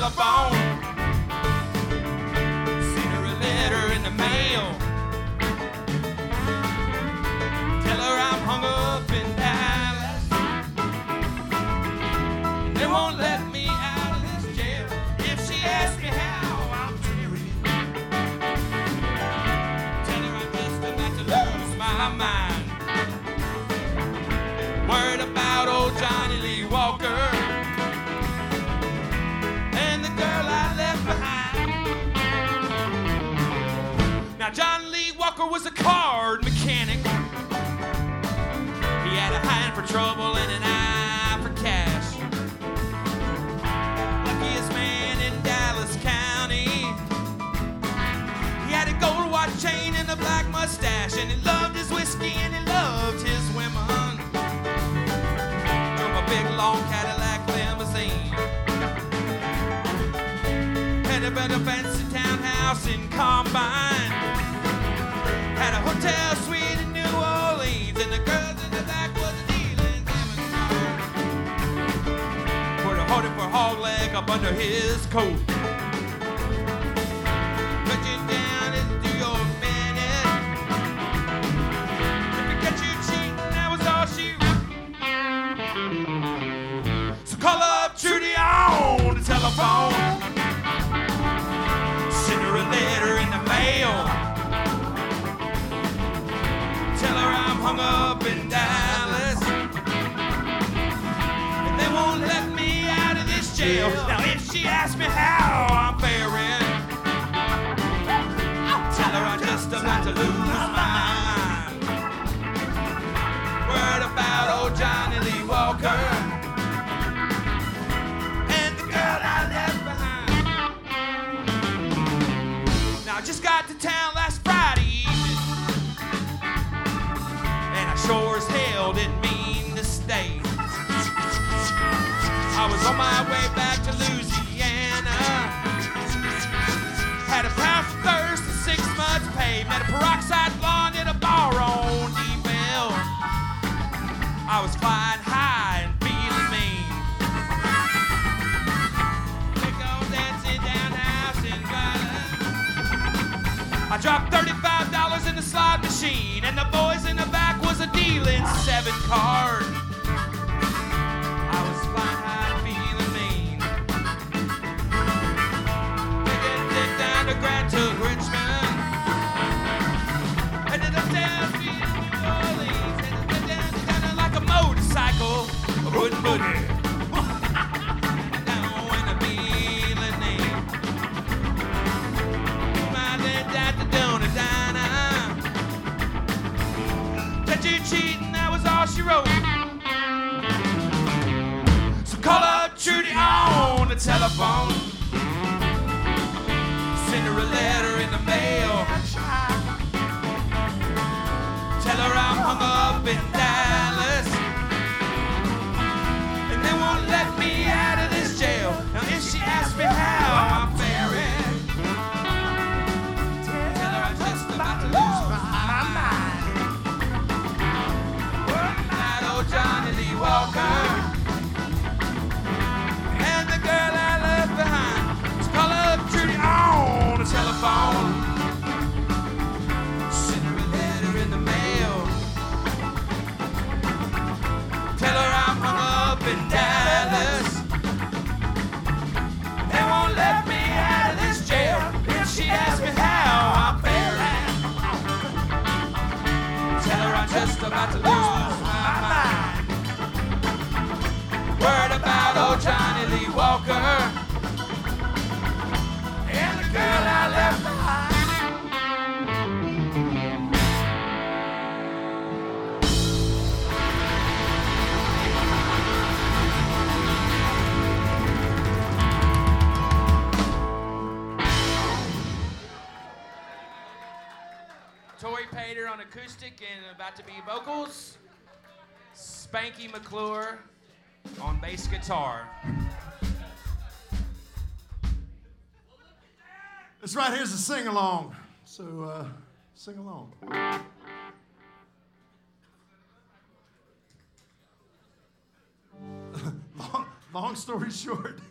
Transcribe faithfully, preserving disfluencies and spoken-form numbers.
telephone. Send her a letter in the mail. Tell her I'm hung up in Dallas. They won't let me out of this jail. If she asks me how, I'll tell her. Tell her I'm just about to lose my mind. Word about old Johnny Lee Walker and the girl I left behind. Now John Lee Walker was a card mechanic. He had a hand for trouble and an eye for cash. Luckiest man in Dallas County. He had a gold watch chain and a black mustache, and he loved his whiskey and he loved his women. Drove a big long Cadillac limousine. Had a better fancy townhouse in Combine. Had a hotel suite in New Orleans, and the girls in the back was dealing Democrat. Put a hoodie for hog leg up under his coat. Put you down and do your minute. If we catch you cheating, that was all she wrote. So call up Trudy on the telephone. Send her a letter in the mail. Tell her I'm hung up in Dallas, and they won't let me out of this jail. Now if she asks me how I'm faring, tell her I'm just about to lose my mind. Word about old Johnny Lee Walker and the girl I left behind. Now I just got to town last Friday evening, and I sure as hell didn't mean to stay. I was on my way back to Louisiana. Had a pound for thirst and six months pay. Met a peroxide blonde in a bar on D-Bell. I was flying high and feeling mean. We go dancing down house in Garland. I dropped thirty-five dollars in the slot machine, and the boys in the back was a dealing seven card. I was flying high and feeling mean. Taking it down to Grand Took Richmond. Ended up down feeling New Orleans. Ended up down, down like a motorcycle. A wooden boogie. Down in the feeling name. Smiling at the donut diner. That you cheating, that was all she wrote. So call up Trudy on the telephone. Send her a letter in the mail. Tell her I'm hung up in Dallas, and they won't let me out of this jail. Now if she asks me how I'm faring, tell her I'm just about to lose my mind. That old Johnny Lee Walker and the girl I left behind. So call up Trudy on the telephone. Send her a letter in the mail. Tell her I'm hung up in Dallas. They won't let me out of this jail. If she asks me how I'm faring, tell her I'm just about to lose my mind. Word about old Johnny Lee Walker and the girl I left behind. Tori Pater on acoustic and about to be vocals. Spanky McClure on bass guitar. This right here's a sing-along, so uh, sing along. long, long story short,